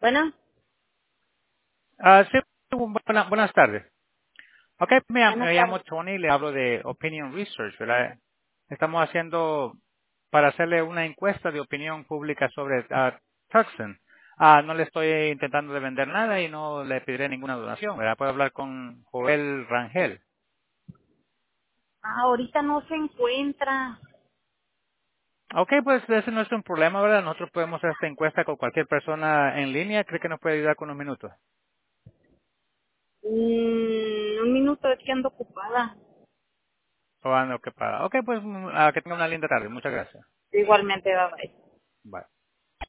Bueno, Sí, buenas tardes. Ok, buenas me llamo tardes. Tony, le hablo de Opinion Research, ¿verdad? Estamos haciendo para hacerle una encuesta de opinión pública sobre Tucson. No le estoy intentando de vender nada y no le pediré ninguna donación, ¿verdad? Puedo hablar con Joel Rangel. Ahorita no se encuentra. Ok, pues ese no es un problema, ¿verdad? Nosotros podemos hacer esta encuesta con cualquier persona en línea. ¿Cree que nos puede ayudar con unos minutos? Un minuto, es que ando ocupada. O ando ocupada. Ok, pues que tenga una linda tarde. Muchas gracias. Igualmente, bye bye. Bye.